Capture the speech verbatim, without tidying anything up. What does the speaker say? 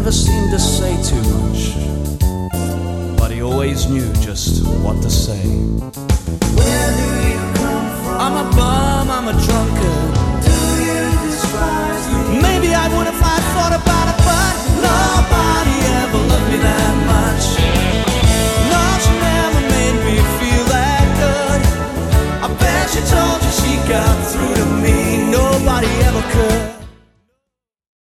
never seemed to say too much, but he always knew just what to say.